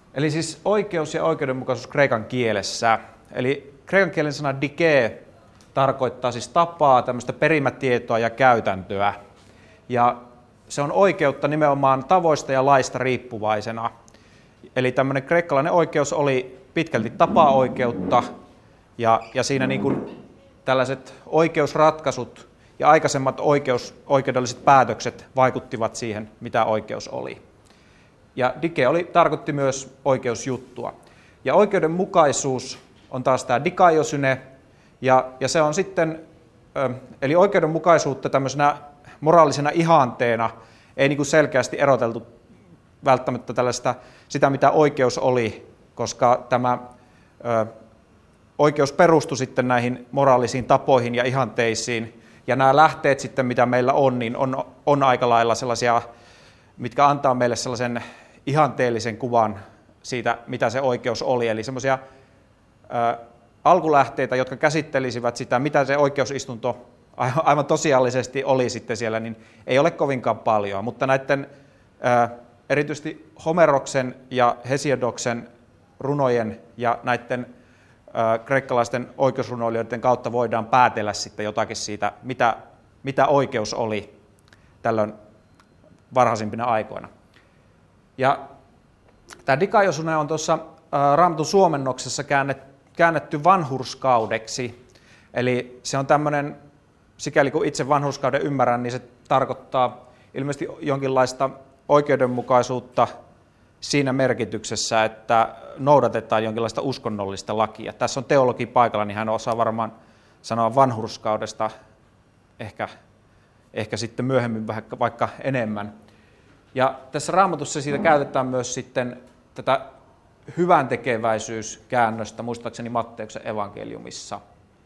Eli siis oikeus ja oikeudenmukaisuus kreikan kielessä. Eli kreikan kielen sana dike tarkoittaa siis tapaa, tämmöistä perimätietoa ja käytäntöä. Ja se on oikeutta nimenomaan tavoista ja laista riippuvaisena. Eli tämmöinen kreikkalainen oikeus oli pitkälti tapaoikeutta, ja siinä niin kuin tällaiset oikeusratkaisut ja aikaisemmat oikeudelliset päätökset vaikuttivat siihen, mitä oikeus oli. Ja dike tarkoitti myös oikeusjuttua. Ja oikeudenmukaisuus on taas tämä dikaiosyne, ja se on sitten, eli oikeudenmukaisuutta tämmöisenä moraalisena ihanteena ei niin kuin selkeästi eroteltu välttämättä sitä, mitä oikeus oli, koska tämä oikeus perustui sitten näihin moraalisiin tapoihin ja ihanteisiin, ja nämä lähteet sitten, mitä meillä on, niin on aika lailla sellaisia, mitkä antaa meille sellaisen ihanteellisen kuvan siitä, mitä se oikeus oli, eli semmoisia alkulähteitä, jotka käsittelisivät sitä, mitä se oikeusistunto aivan tosiaalisesti oli sitten siellä, niin ei ole kovinkaan paljon, mutta näiden erityisesti Homeroksen ja Hesiodoksen runojen ja näiden kreikkalaisten oikeusrunoilijoiden kautta voidaan päätellä sitten jotakin siitä, mitä oikeus oli tällöin varhaisimpina aikoina. Ja tämä dikaiosune on tuossa Raamatun suomennoksessa käännetty vanhurskaudeksi, eli se on tämmöinen, sikäli kun itse vanhurskauden ymmärrän, niin se tarkoittaa ilmeisesti jonkinlaista oikeudenmukaisuutta siinä merkityksessä, että noudatetaan jonkinlaista uskonnollista lakia. Tässä on teologi paikalla, niin hän osaa varmaan sanoa vanhurskaudesta ehkä sitten myöhemmin vaikka enemmän. Ja tässä Raamatussa siitä käytetään myös sitten tätä hyväntekeväisyyskäännöstä, muistaakseni Matteuksen evankeliumissa.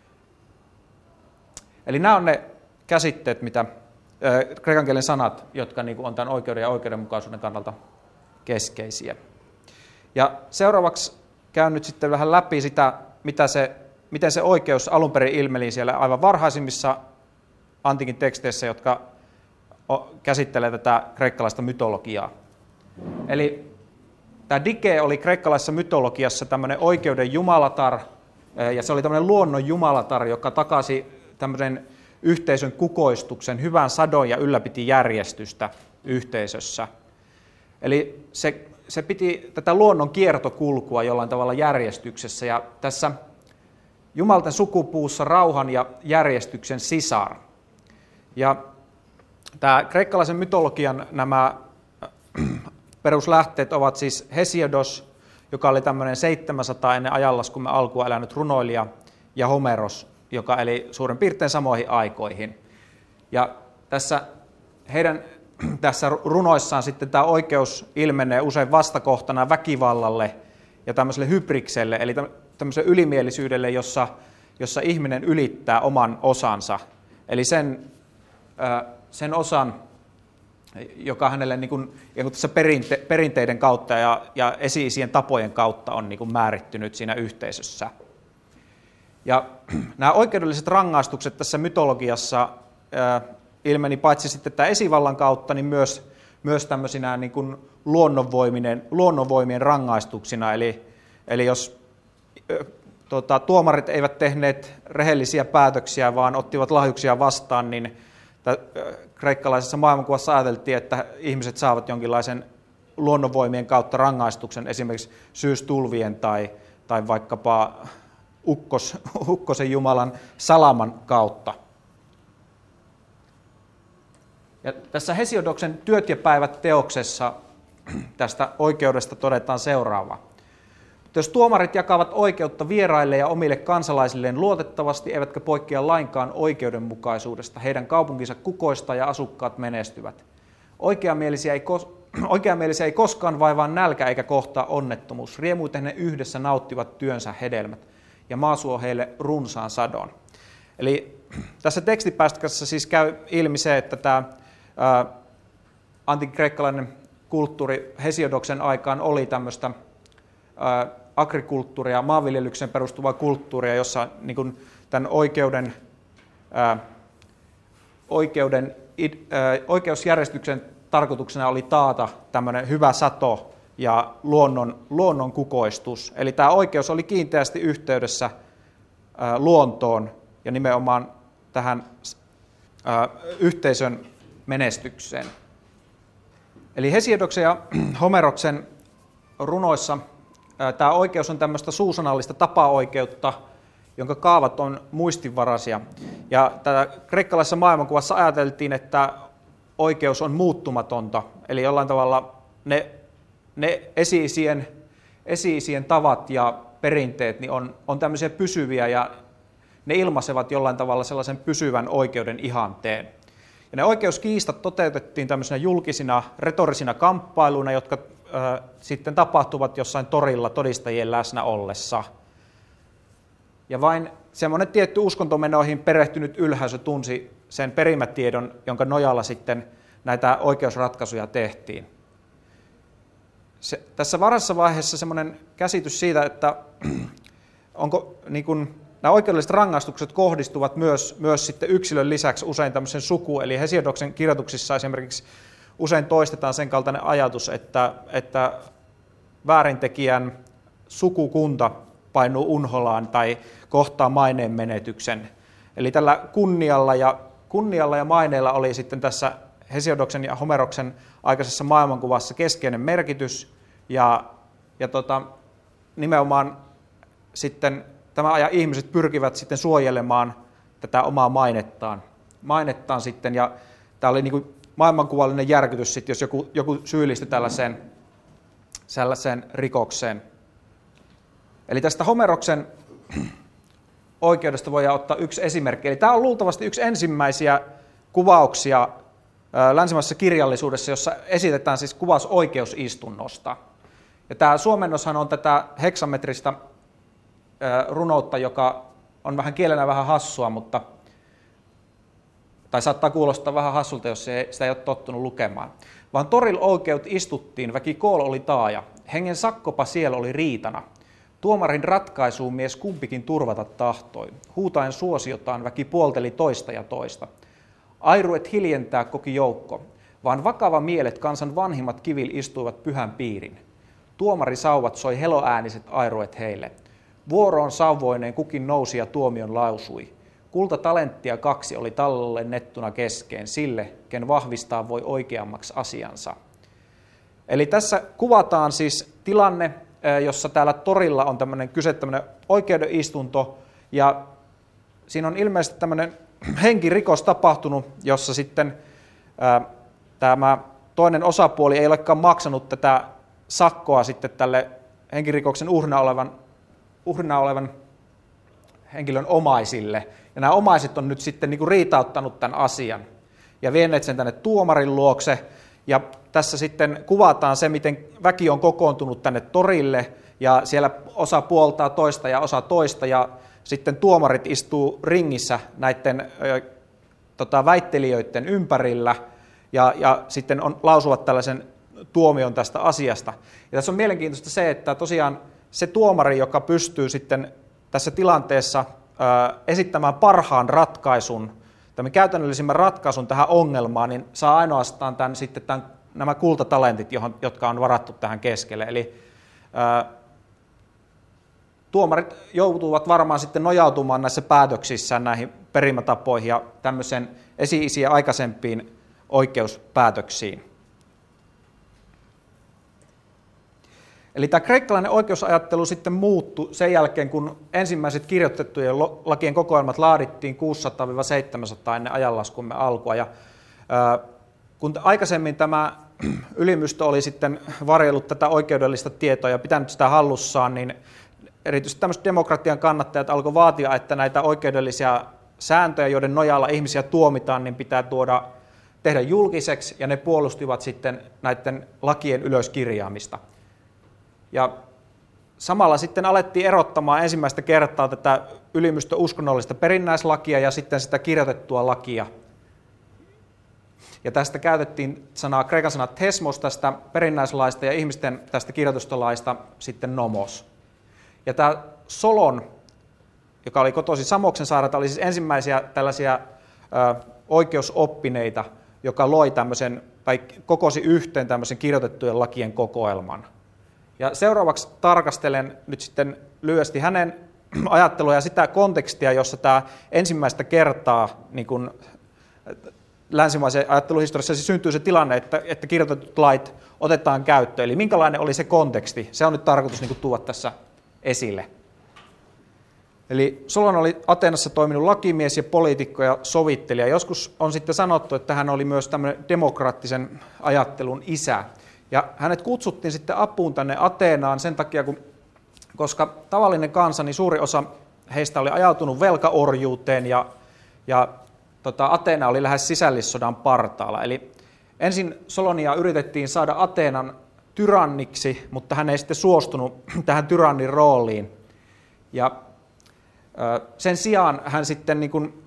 Eli nämä on ne käsitteet, mitä kreikan kielen sanat, jotka on tämän oikeuden ja oikeudenmukaisuuden kannalta keskeisiä. Ja seuraavaksi käyn nyt sitten vähän läpi sitä, miten se oikeus alun perin ilmeni siellä aivan varhaisimmissa antiikin teksteissä, jotka käsittelee tätä kreikkalaista mytologiaa. Eli tämä dike oli kreikkalaisessa mytologiassa tämmöinen oikeuden jumalatar, ja se oli tämmöinen luonnon jumalatar, joka takasi tämmöisen yhteisön kukoistuksen, hyvän sadon ja ylläpiti järjestystä yhteisössä. Eli se piti tätä luonnon kiertokulkua jollain tavalla järjestyksessä, ja tässä Jumalten sukupuussa rauhan ja järjestyksen sisar. Ja tämä kreikkalaisen mytologian nämä peruslähteet ovat siis Hesiodos, joka oli tämmöinen 700 ennen ajanlaskumme alkua elänyt runoilija, ja Homeros, joka eli suurin piirtein samoihin aikoihin. Ja tässä runoissaan sitten tämä oikeus ilmenee usein vastakohtana väkivallalle ja tämmöiselle hybrikselle, eli tämmöiselle ylimielisyydelle, jossa ihminen ylittää oman osansa. Eli sen osan, joka hänelle niin kuin tässä perinteiden kautta ja esi-isien tapojen kautta on niin kuin määrittynyt siinä yhteisössä. Ja nämä oikeudelliset rangaistukset tässä mytologiassa ilmeni paitsi sitten tämä esivallan kautta, niin myös tämmöisinä niin kuin luonnonvoimien rangaistuksina. Eli jos tuomarit eivät tehneet rehellisiä päätöksiä, vaan ottivat lahjuksia vastaan, niin kreikkalaisessa maailmankuvassa ajateltiin, että ihmiset saavat jonkinlaisen luonnonvoimien kautta rangaistuksen, esimerkiksi syystulvien tai vaikkapa ukkosen jumalan salaman kautta. Ja tässä Hesiodoksen Työt ja päivät -teoksessa tästä oikeudesta todetaan seuraavaa. Mutta jos tuomarit jakavat oikeutta vieraille ja omille kansalaisilleen luotettavasti, eivätkä poikkea lainkaan oikeudenmukaisuudesta, heidän kaupunkinsa kukoistaa ja asukkaat menestyvät. Oikeamielisiä ei koskaan vaivaa nälkä eikä kohtaa onnettomuus. Riemuiten ne yhdessä nauttivat työnsä hedelmät, ja maa suo heille runsaan sadon. Eli tässä tekstipätkässä siis käy ilmi se, että tämä antiikkikreikkalainen kulttuuri Hesiodoksen aikaan oli tämmöistä agrikulttuuria, maanviljelykseen perustuvaa kulttuuria, jossa niin kuin tämän oikeusjärjestyksen tarkoituksena oli taata tämmöinen hyvä sato ja luonnon kukoistus. Eli tämä oikeus oli kiinteästi yhteydessä luontoon ja nimenomaan tähän yhteisön menestykseen. Eli Hesiodoksen ja Homeroksen runoissa tämä oikeus on tämmöistä suusanallista tapaoikeutta, jonka kaavat on muistinvaraisia. Ja tätä kreikkalaisessa maailmankuvassa ajateltiin, että oikeus on muuttumatonta, eli jollain tavalla ne esi-isien tavat ja perinteet niin on tämmöisiä pysyviä ja ne ilmaisevat jollain tavalla sellaisen pysyvän oikeuden ihanteen. Ja ne oikeuskiistat toteutettiin tämmöisinä julkisina retorisina kamppailuina, jotka sitten tapahtuvat jossain torilla todistajien läsnä ollessa. Ja vain semmoinen tietty uskontomenoihin perehtynyt ylhäisö tunsi sen perimätiedon, jonka nojalla sitten näitä oikeusratkaisuja tehtiin. Tässä varhaisessa vaiheessa semmoinen käsitys siitä, että onko niin kuin, nämä oikeudelliset rangaistukset kohdistuvat myös sitten yksilön lisäksi usein tämmöisen suku, eli Hesiodoksen kirjoituksissa esimerkiksi usein toistetaan sen kaltainen ajatus, että väärintekijän sukukunta painuu unholaan tai kohtaa maineen menetyksen. Eli tällä kunnialla ja maineella oli sitten tässä Hesiodoksen ja Homeroksen aikaisessa maailmankuvassa keskeinen merkitys, ja nimenomaan sitten tämän ajan ihmiset pyrkivät sitten suojelemaan tätä omaa mainettaan sitten, ja tämä oli niin kuin maailmankuvallinen järkytys sitten, jos joku syyllistyi tällaiseen rikokseen. Eli tästä Homeroksen oikeudesta voidaan ottaa yksi esimerkki. Eli tämä on luultavasti yksi ensimmäisiä kuvauksia länsimaisessa kirjallisuudessa, jossa esitetään siis kuvaus oikeusistunnosta. Ja tämä suomennoshan on tätä heksametristä runoutta, joka on vähän kielenä vähän hassua, tai saattaa kuulostaa vähän hassulta, jos sitä ei ole tottunut lukemaan. Vaan toril oikeut istuttiin, väki kool oli taaja, hengen sakkopa siellä oli riitana. Tuomarin ratkaisuun mies kumpikin turvata tahtoi, huutaen suosiotaan väki puolteli toista ja toista. Airuet hiljentää koki joukko, vaan vakava mielet kansan vanhimmat kivil istuivat pyhän piirin. Tuomari sauvat soi heloääniset airuet heille. Vuoroon sauvoineen kukin nousi ja tuomion lausui. Kultatalenttia 2 oli tallennettuna keskeen sille, ken vahvistaa voi oikeammaksi asiansa. Eli tässä kuvataan siis tilanne, jossa täällä torilla on tämmöinen oikeudenistunto, ja siinä on ilmeisesti tämmöinen henkirikos tapahtunut, jossa sitten tämä toinen osapuoli ei olekaan maksanut tätä sakkoa sitten tälle henkirikoksen uhrina olevan henkilön omaisille. Ja nämä omaiset on nyt sitten niin kuin riitauttanut tämän asian ja vieneet sen tänne tuomarin luokse. Ja tässä sitten kuvataan se, miten väki on kokoontunut tänne torille, ja siellä osa puoltaa toista ja osa toista, ja sitten tuomarit istuu ringissä näiden väittelijöiden ympärillä, ja sitten lausuvat tällaisen tuomion tästä asiasta. Ja tässä on mielenkiintoista se, että tosiaan se tuomari, joka pystyy sitten tässä tilanteessa esittämään parhaan ratkaisun, tämän käytännöllisimmän ratkaisun tähän ongelmaan, niin saa ainoastaan nämä kultatalentit, jotka on varattu tähän keskelle. Eli tuomarit joutuvat varmaan sitten nojautumaan näissä päätöksissään näihin perimätapoihin ja tämmöisen esi-isien aikaisempiin oikeuspäätöksiin. Eli tämä kreikkalainen oikeusajattelu sitten muuttui sen jälkeen, kun ensimmäiset kirjoitettujen lakien kokoelmat laadittiin 600-700 ennen ajanlaskumme alkua. Ja kun aikaisemmin tämä ylimystö oli sitten varjellut tätä oikeudellista tietoa ja pitänyt sitä hallussaan, niin erityisesti tämmöiset demokratian kannattajat alkoi vaatia, että näitä oikeudellisia sääntöjä, joiden nojalla ihmisiä tuomitaan, niin pitää tehdä julkiseksi, ja ne puolustivat sitten näiden lakien ylöskirjaamista. Ja samalla sitten alettiin erottamaan ensimmäistä kertaa tätä ylimystön uskonnollista perinnäislakia ja sitten sitä kirjoitettua lakia. Ja tästä käytettiin kreikan sanaa thesmos tästä perinnäislaista ja ihmisten tästä kirjoitusta laista sitten nomos. Ja tämä Solon, joka oli kotoisin Samoksen saarelta, oli siis ensimmäisiä tällaisia oikeusoppineita, joka loi tämmöisen, tai kokosi yhteen tämmöisen kirjoitettujen lakien kokoelman. Ja seuraavaksi tarkastelen nyt sitten lyhyesti hänen ajattelua ja sitä kontekstia, jossa tämä ensimmäistä kertaa niin kuin länsimaisen ajatteluhistoriassa syntyy se tilanne, että kirjoitetut lait otetaan käyttöön. Eli minkälainen oli se konteksti? Se on nyt tarkoitus niin kuin tuoda tässä esille. Eli Solon oli Ateenassa toiminut lakimies ja poliitikko ja sovittelija. Joskus on sitten sanottu, että hän oli myös tämmöinen demokraattisen ajattelun isä. Ja hänet kutsuttiin sitten apuun tänne Ateenaan sen takia, koska tavallinen kansa, niin suuri osa heistä oli ajautunut velkaorjuuteen ja Ateena oli lähes sisällissodan partaalla. Eli ensin Solonia yritettiin saada Ateenan tyranniksi, mutta hän ei sitten suostunut tähän tyrannin rooliin. Ja sen sijaan hän sitten niin kuin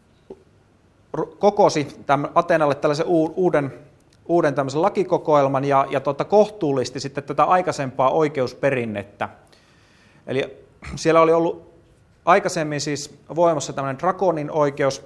kokosi Ateenalle tällaisen uuden tämmöisen lakikokoelman ja kohtuullisti sitten tätä aikaisempaa oikeusperinnettä. Eli siellä oli ollut aikaisemmin siis voimassa tämmöinen drakonin oikeus,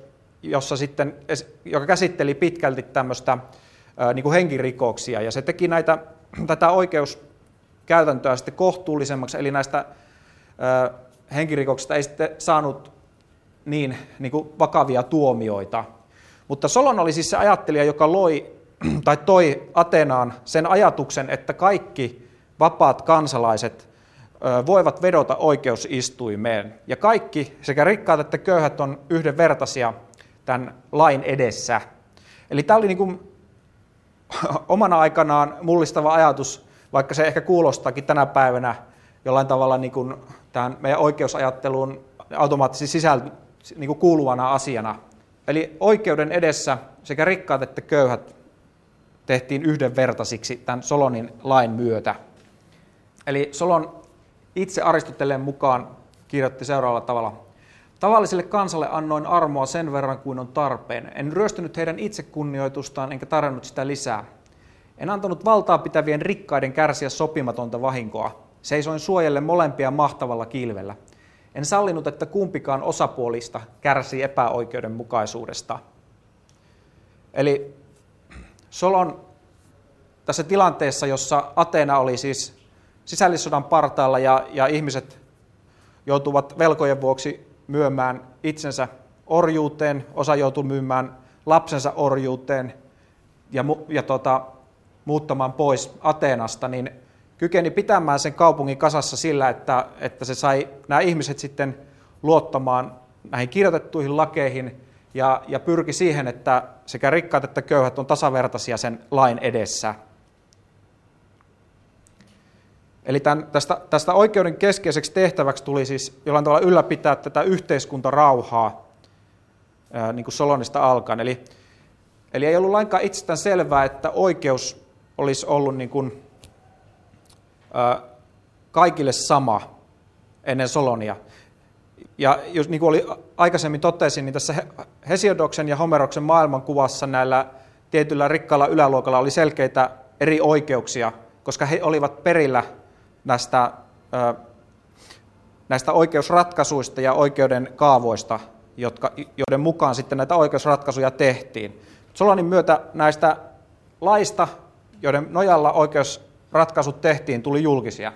joka käsitteli pitkälti tämmöistä niin kuin henkirikoksia, ja se teki tätä oikeuskäytäntöä sitten kohtuullisemmaksi, eli näistä henkirikoksista ei sitten saanut niin kuin vakavia tuomioita. Mutta Solon oli siis se ajattelija, joka toi Ateenaan sen ajatuksen, että kaikki vapaat kansalaiset voivat vedota oikeusistuimeen, ja kaikki, sekä rikkaat että köyhät, on yhdenvertaisia tämän lain edessä. Eli tämä oli niin kuin omana aikanaan mullistava ajatus, vaikka se ehkä kuulostaakin tänä päivänä jollain tavalla niin kuin tähän meidän oikeusajatteluun automaattisesti niin kuin kuuluvana asiana. Eli oikeuden edessä sekä rikkaat että köyhät tehtiin yhdenvertaisiksi tämän Solonin lain myötä. Eli Solon itse Aristoteleen mukaan kirjoitti seuraavalla tavalla: tavalliselle kansalle annoin armoa sen verran kuin on tarpeen. En ryöstänyt heidän itsekunnioitustaan enkä tarjonnut sitä lisää. En antanut valtaa pitävien rikkaiden kärsiä sopimatonta vahinkoa. Seisoin suojelle molempia mahtavalla kilvellä. En sallinut, että kumpikaan osapuolista kärsii epäoikeudenmukaisuudesta. Eli Solon tässä tilanteessa, jossa Ateena oli siis sisällissodan partaalla ja ihmiset joutuvat velkojen vuoksi myymään itsensä orjuuteen, osa joutui myymään lapsensa orjuuteen ja muuttamaan pois Ateenasta, niin kykeni pitämään sen kaupungin kasassa sillä, että se sai nämä ihmiset sitten luottamaan näihin kirjoitettuihin lakeihin ja pyrki siihen, että sekä rikkaat että köyhät on tasavertaisia sen lain edessä. Eli tästä oikeuden keskeiseksi tehtäväksi tuli siis jollain tavalla ylläpitää tätä yhteiskuntarauhaa niin kuin Solonista alkaen. Eli ei ollut lainkaan itsestään selvää, että oikeus olisi ollut niin kuin, kaikille sama ennen Solonia. Ja jos niin kuin oli aikaisemmin totesin, niin tässä Hesiodoksen ja Homeroksen maailmankuvassa näillä tietyillä rikkailla yläluokalla oli selkeitä eri oikeuksia, koska he olivat perillä näistä oikeusratkaisuista ja oikeuden kaavoista, joiden mukaan sitten näitä oikeusratkaisuja tehtiin. Solonin myötä näistä laista, joiden nojalla oikeusratkaisut tehtiin, tuli julkisia.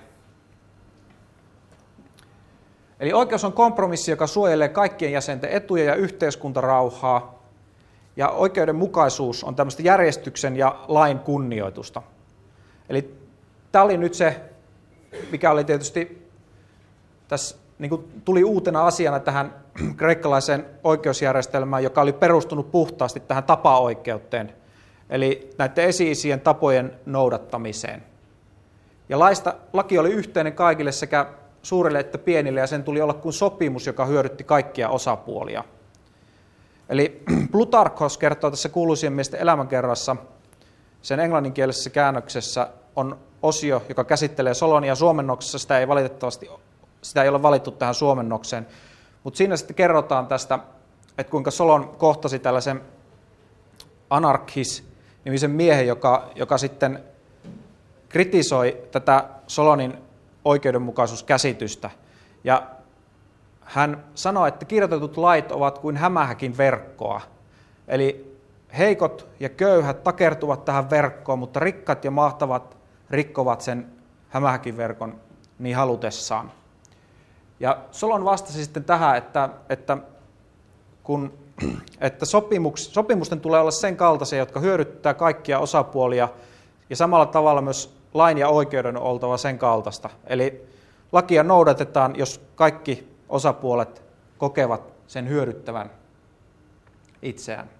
Eli oikeus on kompromissi, joka suojelee kaikkien jäsenten etuja ja yhteiskuntarauhaa, ja oikeudenmukaisuus on tämmöistä järjestyksen ja lain kunnioitusta. Eli tämä oli nyt se, mikä oli tietysti tässä niin kuin tuli uutena asiana tähän kreikkalaiseen oikeusjärjestelmään, joka oli perustunut puhtaasti tähän tapaoikeuteen, eli näiden esi-isien tapojen noudattamiseen. Ja laki oli yhteinen kaikille sekä suurille että pienille, ja sen tuli olla kuin sopimus, joka hyödytti kaikkia osapuolia. Eli Plutarkhos kertoo tässä kuuluisien miesten elämänkerrassa, sen englanninkielisessä käännöksessä on osio, joka käsittelee Solonia suomennoksessa. Sitä ei ole valittu tähän suomennokseen, mutta siinä sitten kerrotaan tästä, että kuinka Solon kohtasi tällaisen Anarchis-nimisen miehen, joka sitten kritisoi tätä Solonin oikeudenmukaisuuskäsitystä. Ja hän sanoi, että kirjoitetut lait ovat kuin hämähäkin verkkoa. Eli heikot ja köyhät takertuvat tähän verkkoon, mutta rikkat ja mahtavat rikkovat sen hämähäkiverkon niin halutessaan. Ja Solon vastasi sitten tähän, että sopimusten tulee olla sen kaltaisia, jotka hyödyttää kaikkia osapuolia, ja samalla tavalla myös lain ja oikeuden on oltava sen kaltaista. Eli lakia noudatetaan, jos kaikki osapuolet kokevat sen hyödyttävän itseään.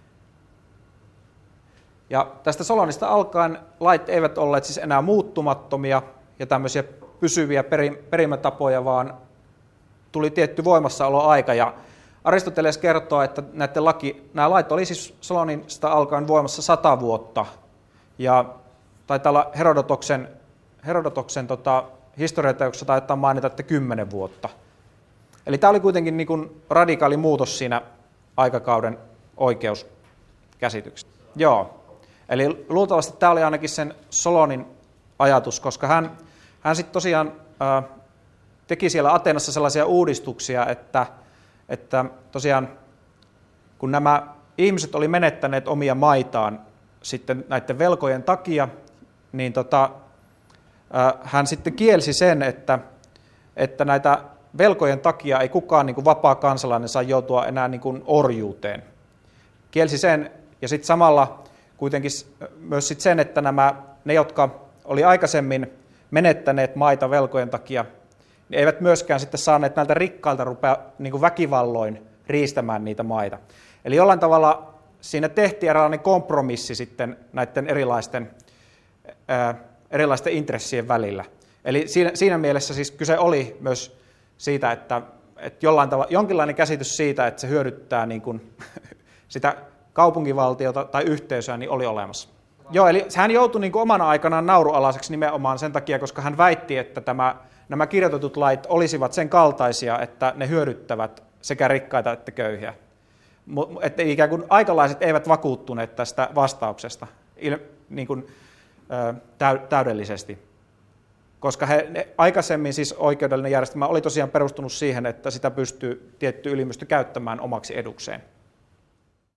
Ja tästä Solonista alkaen lait eivät olleet siis enää muuttumattomia ja tämmöisiä pysyviä perimätapoja, vaan tuli tietty voimassaoloaika. Ja Aristoteles kertoo, että nämä lait oli siis Solonista alkaen voimassa 100 vuotta. Ja taitaa olla Herodotoksen historiateoksessa taitaa mainita, että 10 vuotta. Eli tämä oli kuitenkin niin kuin radikaali muutos siinä aikakauden oikeuskäsityksessä. Joo. Eli luultavasti tämä oli ainakin sen Solonin ajatus, koska hän sitten tosiaan teki siellä Ateenassa sellaisia uudistuksia, että tosiaan kun nämä ihmiset oli menettäneet omia maitaan sitten näiden velkojen takia, niin hän sitten kielsi sen, että näitä velkojen takia ei kukaan niin kuin vapaa kansalainen saa joutua enää niin kuin orjuuteen. Kielsi sen ja sitten samalla kuitenkin myös sit sen, että ne, jotka oli aikaisemmin menettäneet maita velkojen takia, niin eivät myöskään sitten saaneet näiltä rikkailta rupea niin kuin väkivalloin riistämään niitä maita. Eli jollain tavalla siinä tehtiin eräänlainen kompromissi sitten näiden erilaisten intressien välillä. Eli siinä mielessä siis kyse oli myös siitä, että jonkinlainen käsitys siitä, että se hyödyttää niin kuin sitä kaupunkivaltiota tai yhteisöä, niin oli olemassa. Joo, eli hän joutui niin kuin omana aikanaan naurualaiseksi nimenomaan sen takia, koska hän väitti, että nämä kirjoitetut lait olisivat sen kaltaisia, että ne hyödyttävät sekä rikkaita että köyhiä. Että ikään kuin aikalaiset eivät vakuuttuneet tästä vastauksesta niin kuin, täydellisesti, koska aikaisemmin siis oikeudellinen järjestelmä oli tosiaan perustunut siihen, että sitä pystyy tietty ylimystö käyttämään omaksi edukseen.